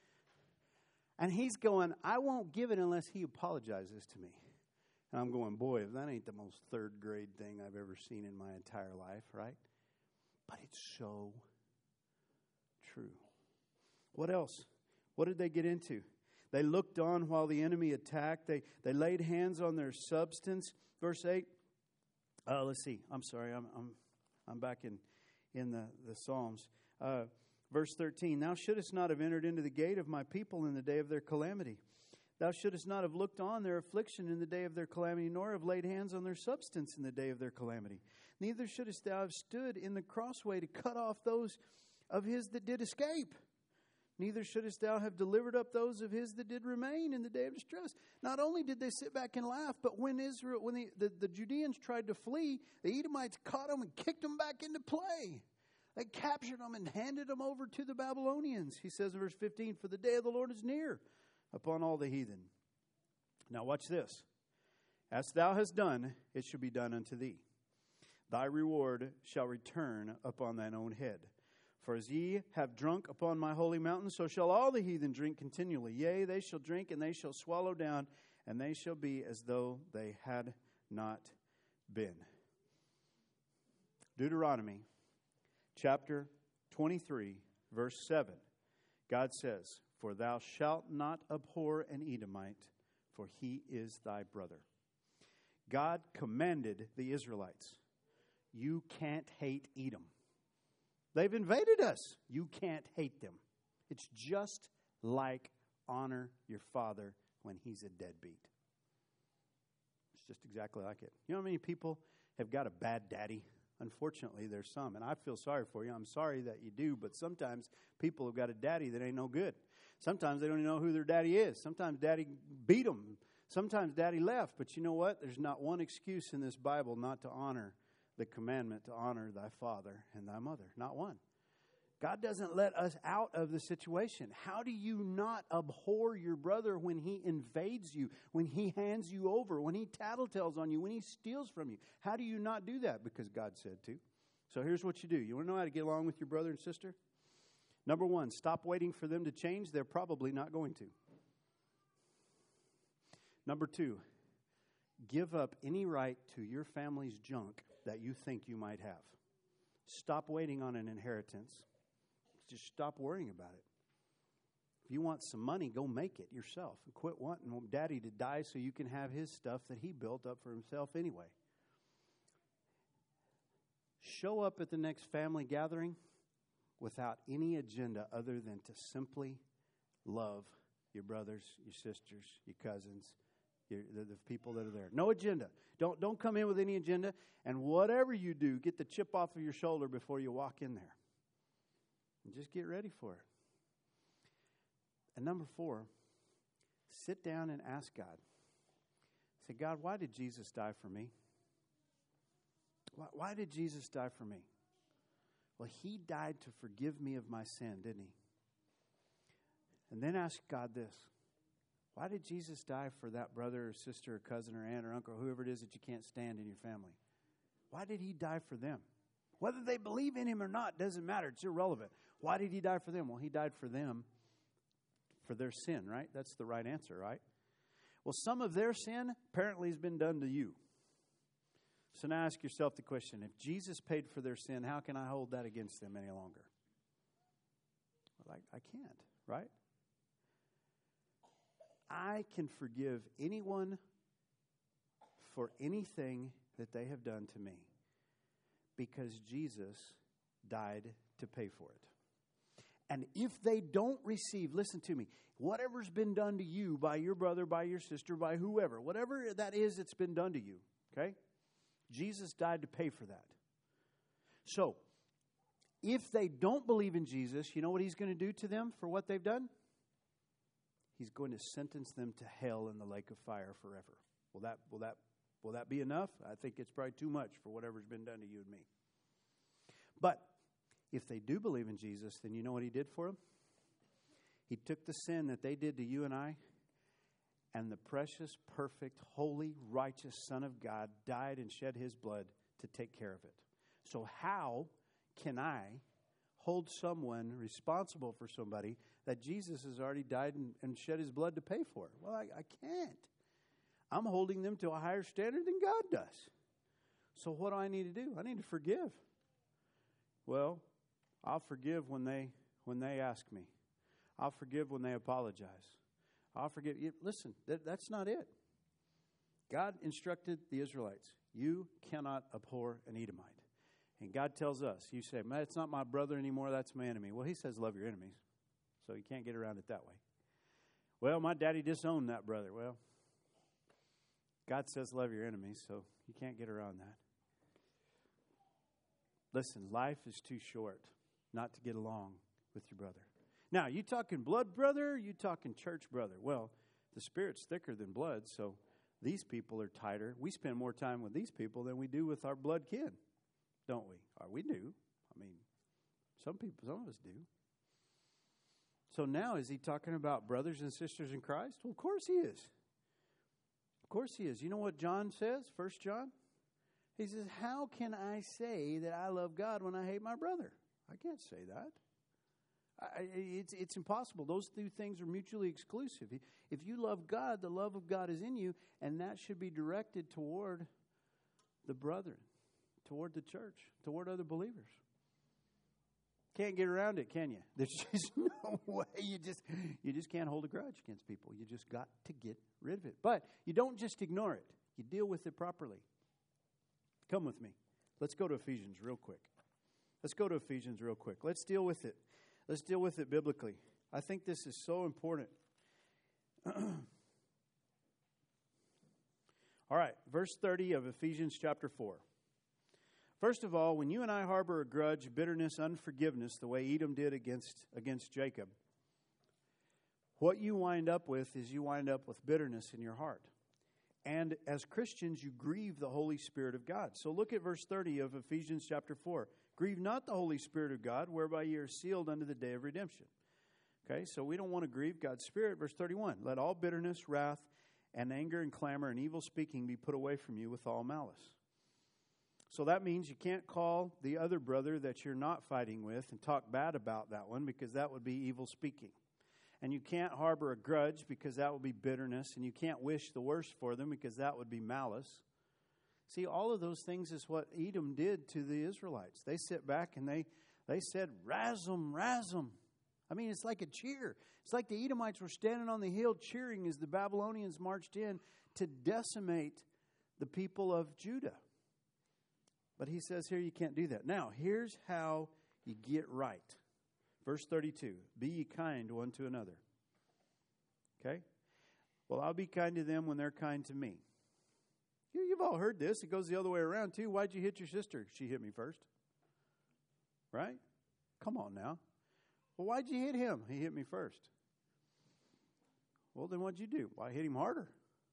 And he's going, I won't give it unless he apologizes to me. And I'm going, boy, if that ain't the most third grade thing I've ever seen in my entire life, right? But it's so true. What else? What did they get into? They looked on while the enemy attacked. They they laid hands on their substance. Verse eight. Uh, let's see. I'm sorry. I'm I'm I'm back in in the the Psalms. Uh, verse thirteen. Thou shouldest not have entered into the gate of my people in the day of their calamity. Thou shouldest not have looked on their affliction in the day of their calamity, nor have laid hands on their substance in the day of their calamity. Neither shouldest thou have stood in the crossway to cut off those of his that did escape. Neither shouldest thou have delivered up those of his that did remain in the day of distress. Not only did they sit back and laugh, but when Israel, when the, the, the Judeans tried to flee, the Edomites caught them and kicked them back into play. They captured them and handed them over to the Babylonians. He says in verse fifteen, for the day of the Lord is near upon all the heathen. Now watch this. As thou hast done, it shall be done unto thee. Thy reward shall return upon thine own head. For as ye have drunk upon my holy mountain, so shall all the heathen drink continually. Yea, they shall drink, and they shall swallow down, and they shall be as though they had not been. Deuteronomy chapter twenty-three, verse seven. God says, for thou shalt not abhor an Edomite, for he is thy brother. God commanded the Israelites You can't hate Edom. They've invaded us. You can't hate them. It's just like honor your father when he's a deadbeat. It's just exactly like it. You know how many people have got a bad daddy? Unfortunately, there's some, and I feel sorry for you. I'm sorry that you do, but sometimes people have got a daddy that ain't no good. Sometimes they don't even know who their daddy is. Sometimes daddy beat them. Sometimes daddy left. But you know what? There's not one excuse in this Bible not to honor the commandment to honor thy father and thy mother. Not one. God doesn't let us out of the situation. How do you not abhor your brother when he invades you, when he hands you over, when he tattletales on you, when he steals from you? How do you not do that? Because God said to. So here's what you do. You want to know how to get along with your brother and sister? Number one, stop waiting for them to change. They're probably not going to. Number two, give up any right to your family's junk that you think you might have. Stop waiting on an inheritance. Just stop worrying about it. If you want some money, go make it yourself. And quit wanting daddy to die so you can have his stuff that he built up for himself anyway. Show up at the next family gathering without any agenda other than to simply love your brothers, your sisters, your cousins, your, the, the people that are there. No agenda. Don't, don't come in with any agenda. And whatever you do, get the chip off of your shoulder before you walk in there. And just get ready for it. And number four, sit down and ask God. Say, God, why did Jesus die for me? Why, why did Jesus die for me? Well, he died to forgive me of my sin, didn't he? And then ask God this. Why did Jesus die for that brother or sister or cousin or aunt or uncle, whoever it is that you can't stand in your family? Why did he die for them? Whether they believe in him or not doesn't matter. It's irrelevant. Why did he die for them? Well, he died for them for their sin, right? That's the right answer, right? Well, some of their sin apparently has been done to you. So now ask yourself the question, if Jesus paid for their sin, how can I hold that against them any longer? Well, I, I can't, right? I can forgive anyone for anything that they have done to me, because Jesus died to pay for it. And if they don't receive, listen to me, whatever's been done to you by your brother, by your sister, by whoever, whatever that is that's been done to you, okay? Jesus died to pay for that. So, if they don't believe in Jesus, you know what he's going to do to them for what they've done? He's going to sentence them to hell in the lake of fire forever. Will that, will that Will that be enough? I think it's probably too much for whatever's been done to you and me. But if they do believe in Jesus, then you know what he did for them? He took the sin that they did to you and I, and the precious, perfect, holy, righteous Son of God died and shed his blood to take care of it. So how can I hold someone responsible for somebody that Jesus has already died and, and shed his blood to pay for? Well, I, I can't. I'm holding them to a higher standard than God does. So what do I need to do? I need to forgive. Well, I'll forgive when they when they ask me. I'll forgive when they apologize. I'll forgive. Listen, that, that's not it. God instructed the Israelites, you cannot abhor an Edomite. And God tells us, you say, man, it's not my brother anymore, that's my enemy. Well, he says love your enemies. So you can't get around it that way. Well, my daddy disowned that brother. Well, God says love your enemies, so you can't get around that. Listen, life is too short not to get along with your brother. Now, you talking blood brother, you talking church brother. Well, the Spirit's thicker than blood, so these people are tighter. We spend more time with these people than we do with our blood kin, don't we? Or we do. I mean, some people, some of us do. So now, is he talking about brothers and sisters in Christ? Well, of course he is. Of course he is. You know what John says, First John? He says, how can I say that I love God when I hate my brother? I can't say that. I, it's, it's impossible. Those two things are mutually exclusive. If you love God, the love of God is in you, and that should be directed toward the brethren, toward the church, toward other believers. Can't get around it, can you? There's just no way. You just you just can't hold a grudge against people. You just got to get rid of it. But you don't just ignore it. You deal with it properly. Come with me. Let's go to Ephesians real quick. Let's go to Ephesians real quick. Let's deal with it. Let's deal with it biblically. I think this is so important. All right, verse thirty of Ephesians chapter four. First of all, when you and I harbor a grudge, bitterness, unforgiveness, the way Edom did against, against Jacob, what you wind up with is you wind up with bitterness in your heart. And as Christians, you grieve the Holy Spirit of God. So look at verse thirty of Ephesians chapter four. Grieve not the Holy Spirit of God, whereby ye are sealed unto the day of redemption. Okay, so we don't want to grieve God's Spirit. Verse thirty-one, let all bitterness, wrath, and anger and clamor and evil speaking be put away from you with all malice. So that means you can't call the other brother that you're not fighting with and talk bad about that one, because that would be evil speaking. And you can't harbor a grudge, because that would be bitterness. And you can't wish the worst for them, because that would be malice. See, all of those things is what Edom did to the Israelites. They sit back and they, they said, "Razum, razum." I mean, it's like a cheer. It's like the Edomites were standing on the hill cheering as the Babylonians marched in to decimate the people of Judah. But he says here you can't do that. Now, here's how you get right. Verse thirty-two, be ye kind one to another. Okay? Well, I'll be kind to them when they're kind to me. You, you've all heard this. It goes the other way around, too. Why'd you hit your sister? She hit me first. Right? Come on now. Well, why'd you hit him? He hit me first. Well, then what'd you do? Well, I hit him harder.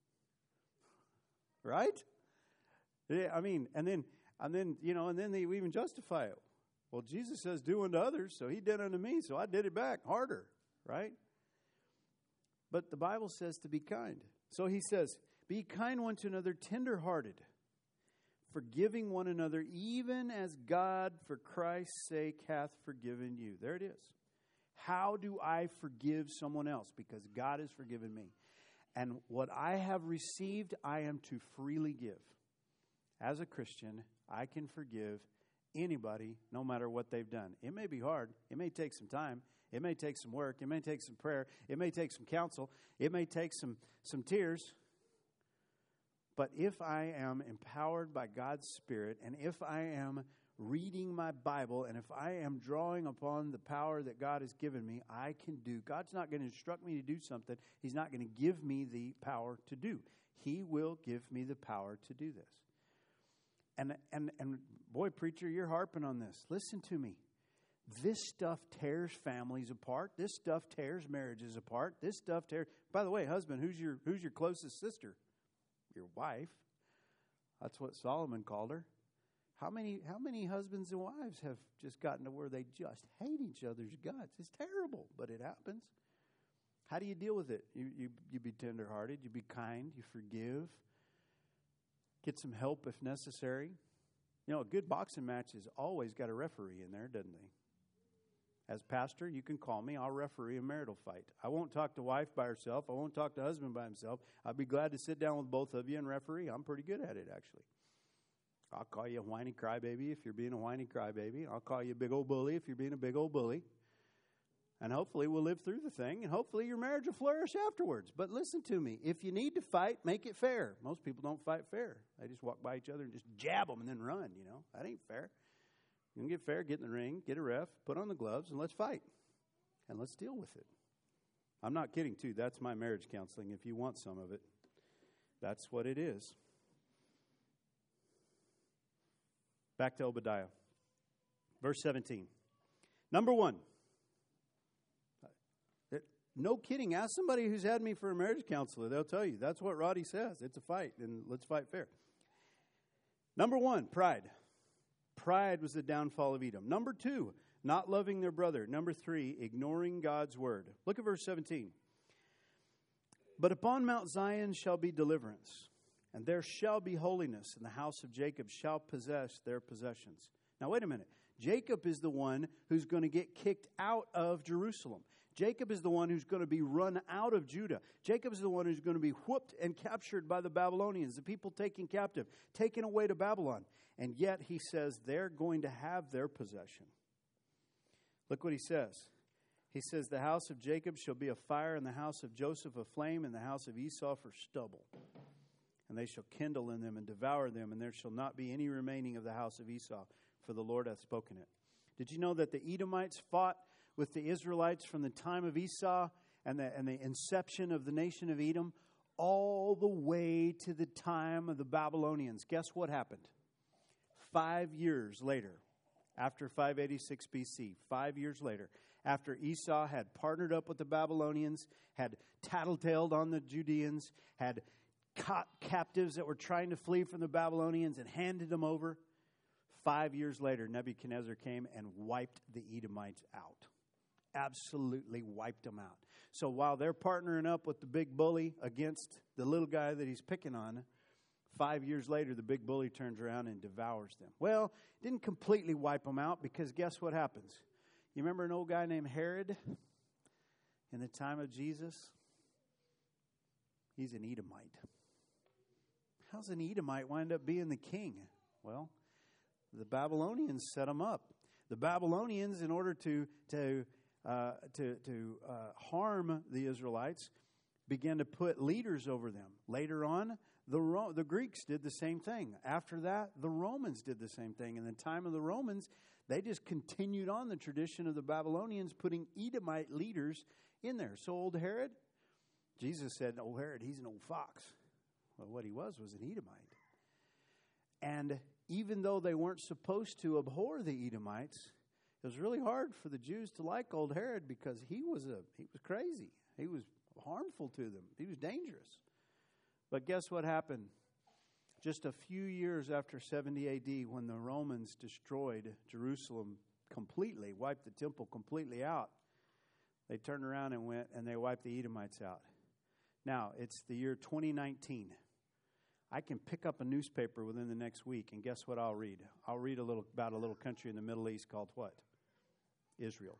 Right? Yeah, I mean, and then, and then, you know, and then they even justify it. Well, Jesus says, do unto others, so he did unto me, so I did it back harder, right? But the Bible says to be kind. So he says, be kind one to another, tenderhearted, forgiving one another, even as God for Christ's sake hath forgiven you. There it is. How do I forgive someone else? Because God has forgiven me. And what I have received, I am to freely give. As a Christian, I can forgive anybody, no matter what they've done. It may be hard. It may take some time. It may take some work. It may take some prayer. It may take some counsel. It may take some, some tears. But if I am empowered by God's Spirit, and if I am reading my Bible, and if I am drawing upon the power that God has given me, I can do. God's not going to instruct me to do something He's not going to give me the power to do. He will give me the power to do this. And, and, and boy, preacher, you're harping on this. Listen to me. This stuff tears families apart. This stuff tears marriages apart. This stuff tears... By the way, husband, who's your who's your closest sister? Your wife. That's what Solomon called her. How many how many husbands and wives have just gotten to where they just hate each other's guts? It's terrible, but it happens. How do you deal with it? You you you be tenderhearted. You be kind. You forgive. Get some help if necessary. You know, a good boxing match has always got a referee in there, doesn't they? As pastor, you can call me. I'll referee a marital fight. I won't talk to wife by herself. I won't talk to husband by himself. I'd be glad to sit down with both of you and referee. I'm pretty good at it, actually. I'll call you a whiny crybaby if you're being a whiny crybaby. I'll call you a big old bully if you're being a big old bully. And hopefully we'll live through the thing, and hopefully your marriage will flourish afterwards. But listen to me. If you need to fight, make it fair. Most people don't fight fair. They just walk by each other and just jab them and then run, you know. That ain't fair. You can get fair, get in the ring, get a ref, put on the gloves, and let's fight. And let's deal with it. I'm not kidding, too. That's my marriage counseling. If you want some of it, that's what it is. Back to Obadiah. Verse seventeen. Number one. No kidding. Ask somebody who's had me for a marriage counselor. They'll tell you. That's what Roddy says. It's a fight, and let's fight fair. Number one, pride. Pride was the downfall of Edom. Number two, not loving their brother. Number three, ignoring God's word. Look at verse seventeen. But upon Mount Zion shall be deliverance, and there shall be holiness, and the house of Jacob shall possess their possessions. Now, wait a minute. Jacob is the one who's going to get kicked out of Jerusalem. Jacob is the one who's going to be run out of Judah. Jacob is the one who's going to be whooped and captured by the Babylonians, the people taken captive, taken away to Babylon. And yet he says they're going to have their possession. Look what he says. He says, the house of Jacob shall be a fire, and the house of Joseph a flame, and the house of Esau for stubble. and they shall kindle in them and devour them, and there shall not be any remaining of the house of Esau, for the Lord hath spoken it. Did you know that the Edomites fought with the Israelites from the time of Esau and the, and the inception of the nation of Edom all the way to the time of the Babylonians? Guess what happened? Five years later, after five eighty-six B C, five years later, after Esau had partnered up with the Babylonians, had tattletaled on the Judeans, had caught captives that were trying to flee from the Babylonians and handed them over, five years later, Nebuchadnezzar came and wiped the Edomites out. Absolutely wiped them out. So while they're partnering up with the big bully against the little guy that he's picking on, five years later, the big bully turns around and devours them. Well, didn't completely wipe them out, because guess what happens? You remember an old guy named Herod in the time of Jesus? He's an Edomite. How's an Edomite wind up being the king? Well, the Babylonians set him up. The Babylonians, in order to to uh, to, to uh, harm the Israelites, began to put leaders over them. Later on, the Ro- the Greeks did the same thing. After that, the Romans did the same thing. In the time of the Romans, they just continued on the tradition of the Babylonians, putting Edomite leaders in there. So old Herod, Jesus said, old Herod, he's an old fox. Well, what he was was an Edomite. And even though they weren't supposed to abhor the Edomites, it was really hard for the Jews to like old Herod, because he was a he was crazy. He was harmful to them. He was dangerous. But guess what happened? Just a few years after seventy A D, when the Romans destroyed Jerusalem completely, wiped the temple completely out, they turned around and went and they wiped the Edomites out. Now, it's the year twenty nineteen. I can pick up a newspaper within the next week, and guess what I'll read? I'll read a little about a little country in the Middle East called what? Israel.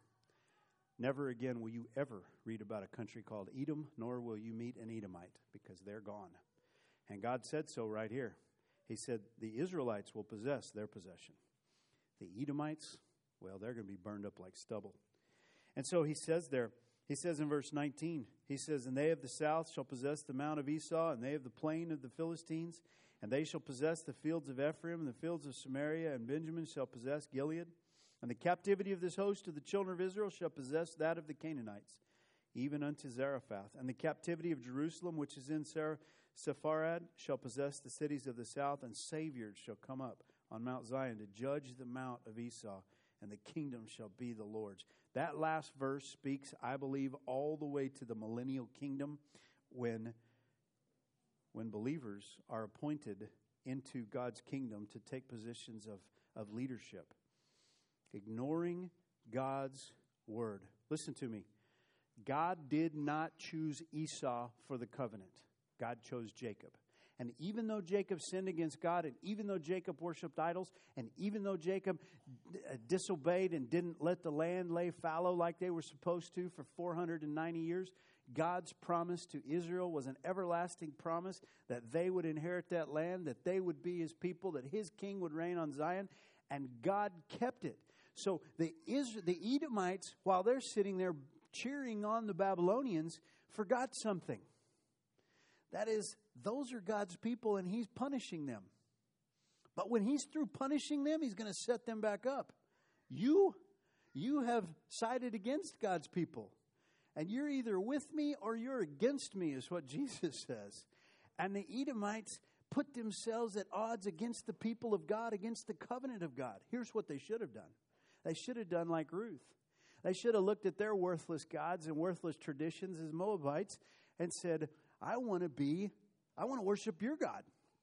Never again will you ever read about a country called Edom, nor will you meet an Edomite, because they're gone. And God said so right here. He said the Israelites will possess their possession. The Edomites, well, they're going to be burned up like stubble. And so he says there, he says in verse nineteen, he says, and they of the south shall possess the mount of Esau, and they of the plain of the Philistines, and they shall possess the fields of Ephraim, and the fields of Samaria, and Benjamin shall possess Gilead. And the captivity of this host of the children of Israel shall possess that of the Canaanites, even unto Zarephath. And the captivity of Jerusalem, which is in Sepharad, shall possess the cities of the south, and saviors shall come up on Mount Zion to judge the mount of Esau, and the kingdom shall be the Lord's. That last verse speaks, I believe, all the way to the millennial kingdom, when, when believers are appointed into God's kingdom to take positions of, of leadership. Ignoring God's word. Listen to me. God did not choose Esau for the covenant. God chose Jacob. And even though Jacob sinned against God, and even though Jacob worshipped idols, and even though Jacob d- disobeyed and didn't let the land lay fallow like they were supposed to for four hundred ninety years, God's promise to Israel was an everlasting promise that they would inherit that land, that they would be his people, that his king would reign on Zion, and God kept it. So the Is- the Edomites, while they're sitting there cheering on the Babylonians, forgot something. That is, those are God's people, and he's punishing them. But when he's through punishing them, he's going to set them back up. You, you have sided against God's people. And you're either with me or you're against me, is what Jesus says. And the Edomites put themselves at odds against the people of God, against the covenant of God. Here's what they should have done. They should have done like Ruth. They should have looked at their worthless gods and worthless traditions as Moabites and said, I want to be, I want to worship your God.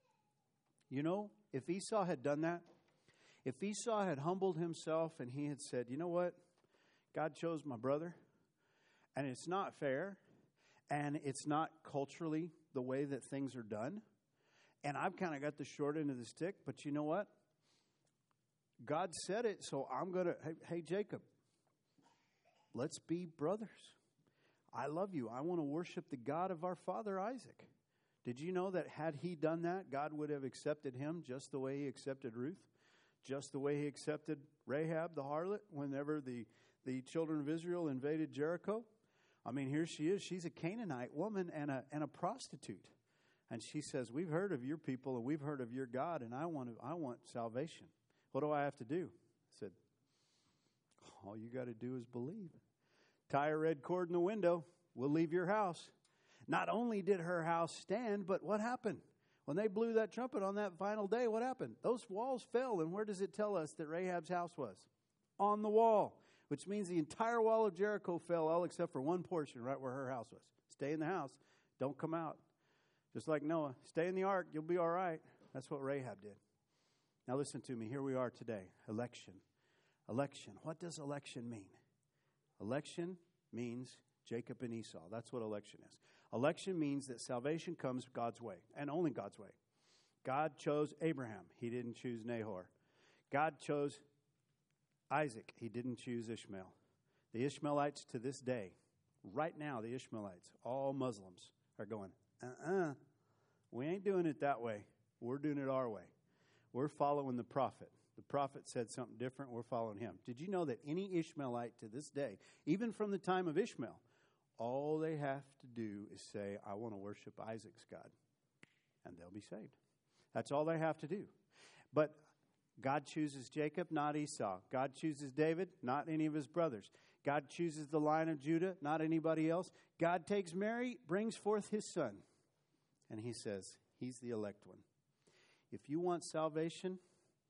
You know, if Esau had done that, if Esau had humbled himself and he had said, you know what, God chose my brother, and it's not fair, and it's not culturally the way that things are done, and I've kind of got the short end of the stick, but you know what? God said it, so I'm going to, hey, hey, Jacob, let's be brothers. I love you. I want to worship the God of our father Isaac. Did you know that had he done that, God would have accepted him just the way he accepted Ruth? Just the way he accepted Rahab the harlot whenever the, the children of Israel invaded Jericho? I mean, here she is. She's a Canaanite woman and a, and a prostitute. And she says, we've heard of your people and we've heard of your God, and I want to, I want salvation. What do I have to do? I said, all you got to do is believe. Tie a red cord in the window. We'll leave your house. Not only did her house stand, but what happened? When they blew that trumpet on that final day, what happened? Those walls fell. And where does it tell us that Rahab's house was? On the wall, which means the entire wall of Jericho fell, all except for one portion right where her house was. Stay in the house. Don't come out. Just like Noah, stay in the ark. You'll be all right. That's what Rahab did. Now listen to me. Here we are today. Election. Election. What does election mean? Election means Jacob and Esau. That's what election is. Election means that salvation comes God's way, and only God's way. God chose Abraham. He didn't choose Nahor. God chose Isaac. He didn't choose Ishmael. The Ishmaelites to this day, right now, the Ishmaelites, all Muslims, are going, uh-uh, we ain't doing it that way. We're doing it our way. We're following the prophet. The prophet said something different. We're following him. Did you know that any Ishmaelite to this day, even from the time of Ishmael, all they have to do is say, I want to worship Isaac's God, and they'll be saved. That's all they have to do. But God chooses Jacob, not Esau. God chooses David, not any of his brothers. God chooses the line of Judah, not anybody else. God takes Mary, brings forth his son, and he says, he's the elect one. If you want salvation,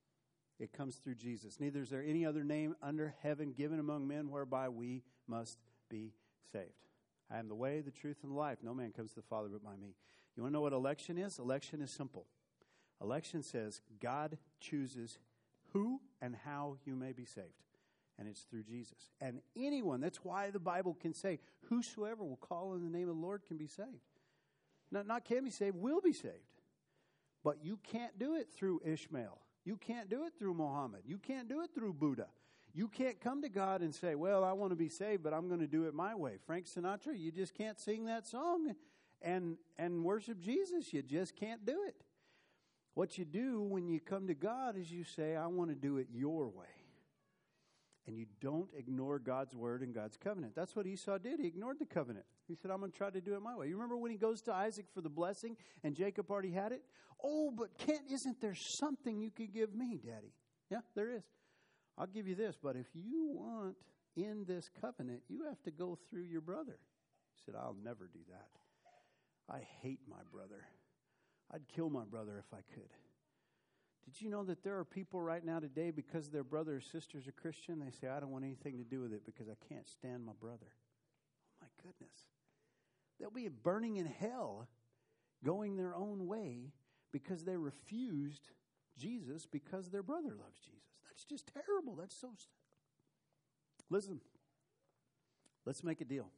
it comes through Jesus. Neither is there any other name under heaven given among men whereby we must be saved. I am the way, the truth, and the life. No man comes to the Father but by me. You want to know what election is? Election is simple. Election says God chooses who and how you may be saved. And it's through Jesus. And anyone, that's why the Bible can say, whosoever will call in the name of the Lord can be saved. Not, not can be saved, will be saved. But you can't do it through Ishmael. You can't do it through Muhammad. You can't do it through Buddha. You can't come to God and say, well, I want to be saved, but I'm going to do it my way. Frank Sinatra, you just can't sing that song and, and worship Jesus. You just can't do it. What you do when you come to God is you say, I want to do it your way. And you don't ignore God's word and God's covenant. That's what Esau did. He ignored the covenant. He said, I'm going to try to do it my way. You remember when he goes to Isaac for the blessing and Jacob already had it? Oh, but can't, isn't there something you could give me, Daddy? Yeah, there is. I'll give you this, but if you want in this covenant, you have to go through your brother. He said, I'll never do that. I hate my brother. I'd kill my brother if I could. Did you know that there are people right now today, because their brother or sisters are Christian, they say, I don't want anything to do with it because I can't stand my brother. Oh, my goodness. They'll be burning in hell, going their own way because they refused Jesus because their brother loves Jesus. That's just terrible. That's so sad. Listen, let's make a deal.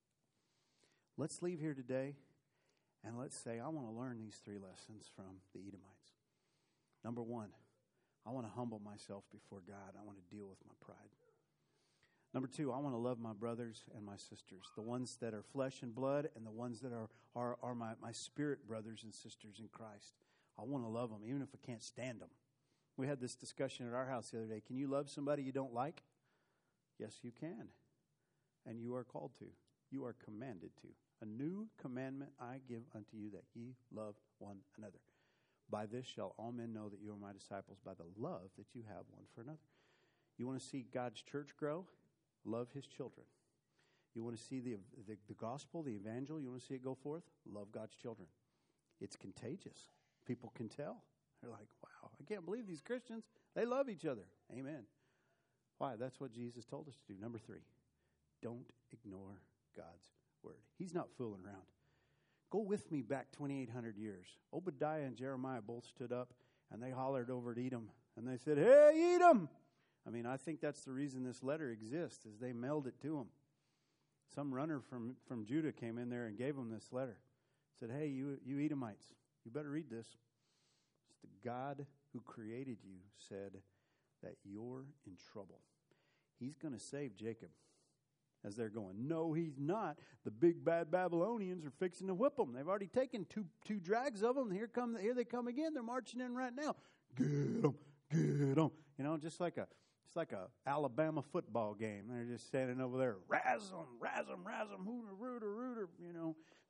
Let's leave here today and let's say, I want to learn these three lessons from the Edomites. Number one, I want to humble myself before God. I want to deal with my pride. Number two, I want to love my brothers and my sisters, the ones that are flesh and blood and the ones that are, are, are my, my spirit brothers and sisters in Christ. I want to love them, even if I can't stand them. We had this discussion at our house the other day. Can you love somebody you don't like? Yes, you can. And you are called to. You are commanded to. A new commandment I give unto you, that ye love one another. By this shall all men know that you are my disciples, by the love that you have one for another. You want to see God's church grow? Love his children. You want to see the, the, the gospel, the evangel, you want to see it go forth? Love God's children. It's contagious. People can tell. They're like, wow, I can't believe these Christians. They love each other. Amen. Why? That's what Jesus told us to do. Number three, don't ignore God's word. He's not fooling around. Go with me back twenty-eight hundred years. Obadiah and Jeremiah both stood up and they hollered over at Edom and they said, hey, Edom. I mean, I think that's the reason this letter exists, is they mailed it to them. Some runner from, from Judah came in there and gave them this letter. Said, hey, you, you Edomites, you better read this. It's the God who created you said that you're in trouble. He's going to save Jacob. As they're going, no, he's not. The big bad Babylonians are fixing to whip them. They've already taken two two drags of them. Here come, here they come again. They're marching in right now. Get them, get them. You know, just like a it's like a Alabama football game. They're just standing over there, razz them, razz them, razz them, hooter, rooter, rooter. You know,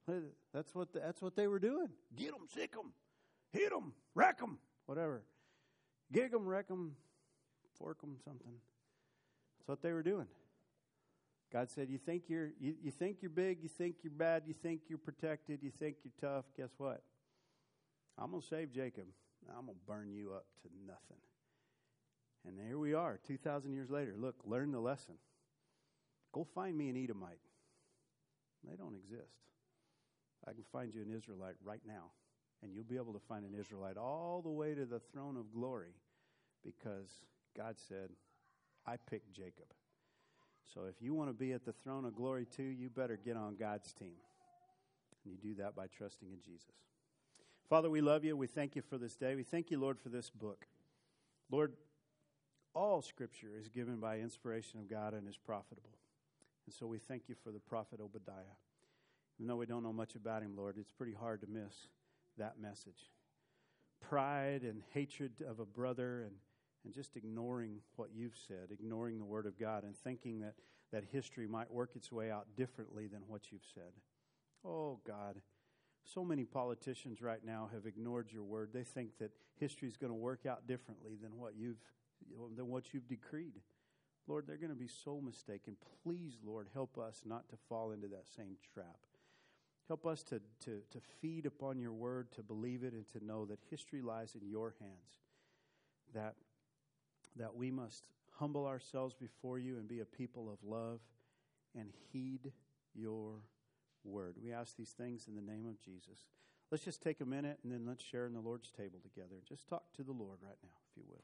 That's what the, that's what they were doing. Get them, sick them, hit them, wreck them, whatever. Gig them, wreck them, fork them, something. That's what they were doing. God said, you think you're you, you think you're big, you think you're bad, you think you're protected, you think you're tough. Guess what? I'm going to save Jacob. I'm going to burn you up to nothing. And here we are, two thousand years later. Look, learn the lesson. Go find me an Edomite. They don't exist. I can find you an Israelite right now. And you'll be able to find an Israelite all the way to the throne of glory, because God said, I picked Jacob. So if you want to be at the throne of glory too, you better get on God's team. And you do that by trusting in Jesus. Father, we love you. We thank you for this day. We thank you, Lord, for this book. Lord, all Scripture is given by inspiration of God and is profitable. And so we thank you for the prophet Obadiah. Even though we don't know much about him, Lord, it's pretty hard to miss that message. Pride and hatred of a brother, and, and just ignoring what you've said, ignoring the Word of God, and thinking that, that history might work its way out differently than what you've said. Oh, God, so many politicians right now have ignored your Word. They think that history is going to work out differently than what you've than what you've decreed. Lord, they're going to be so mistaken. Please, Lord, help us not to fall into that same trap. Help us to, to, to feed upon your word, to believe it, and to know that history lies in your hands. That, that we must humble ourselves before you and be a people of love and heed your word. We ask these things in the name of Jesus. Let's just take a minute and then let's share in the Lord's table together. Just talk to the Lord right now, if you will.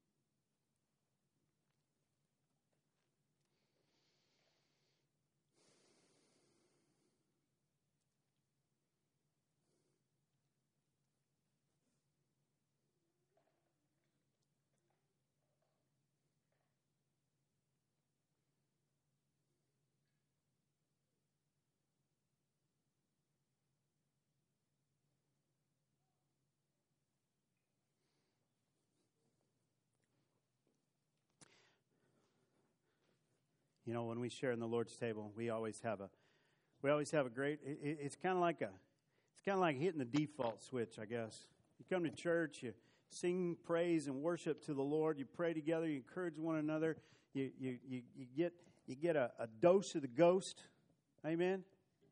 You know, when we share in the Lord's table, we always have a, we always have a great. It, it's kind of like a, it's kind of like hitting the default switch, I guess. You come to church, you sing praise and worship to the Lord, you pray together, you encourage one another, you you you, you get you get a, a dose of the ghost, amen,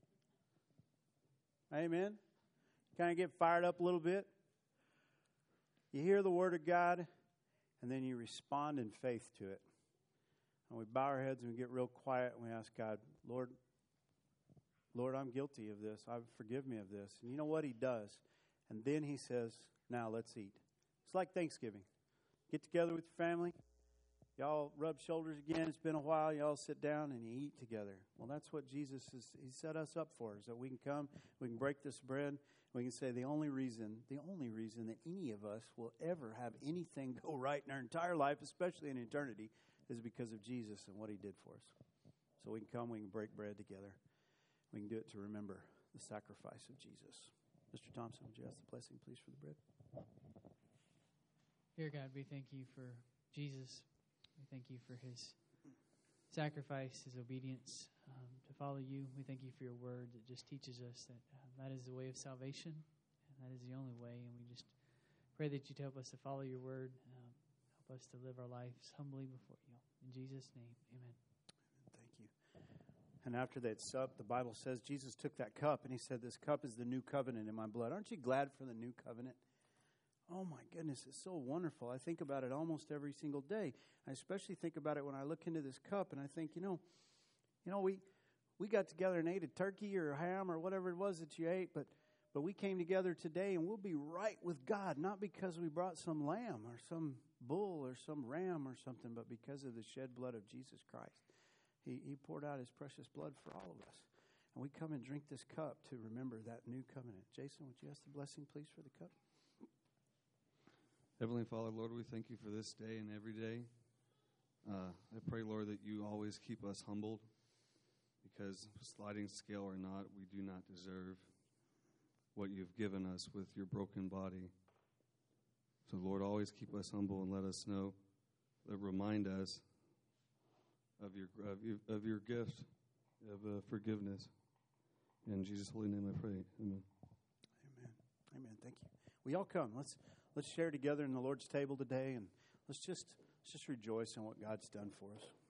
amen. Kind of get fired up a little bit. You hear the word of God, and then you respond in faith to it. And we bow our heads and we get real quiet and we ask God, Lord, Lord, I'm guilty of this. I forgive me of this. And you know what? He does. And then he says, now let's eat. It's like Thanksgiving. Get together with your family. Y'all rub shoulders again. It's been a while. Y'all sit down and you eat together. Well, that's what Jesus has he set us up for, is that we can come, we can break this bread, we can say the only reason, the only reason that any of us will ever have anything go right in our entire life, especially in eternity, is because of Jesus and what he did for us. So we can come, we can break bread together. We can do it to remember the sacrifice of Jesus. Mister Thompson, would you ask the blessing, please, for the bread? Dear God, we thank you for Jesus. We thank you for his sacrifice, his obedience um, to follow you. We thank you for your word that just teaches us that uh, that is the way of salvation, and that is the only way. And we just pray that you'd help us to follow your word, um, help us to live our lives humbly before you. In Jesus' name, amen. Thank you. And after that sup, the Bible says Jesus took that cup and he said, this cup is the new covenant in my blood. Aren't you glad for the new covenant? Oh my goodness, it's so wonderful. I think about it almost every single day. I especially think about it when I look into this cup and I think, you know, you know, we we got together and ate a turkey or a ham or whatever it was that you ate, but but we came together today and we'll be right with God, not because we brought some lamb or some bull or some ram or something, but because of the shed blood of Jesus Christ. He, he poured out his precious blood for all of us. And we come and drink this cup to remember that new covenant. Jason, would you ask the blessing, please, for the cup? Heavenly Father, Lord, we thank you for this day and every day. Uh, I pray, Lord, that you always keep us humbled, because sliding scale or not, we do not deserve what you've given us with your broken body. So, Lord, always keep us humble and let us know, uh, remind us of your of your, of your gift of uh, forgiveness. In Jesus' holy name I pray. Amen. Amen. Amen. Thank you. We all come. Let's let's share together in the Lord's table today, and let's just let's just rejoice in what God's done for us.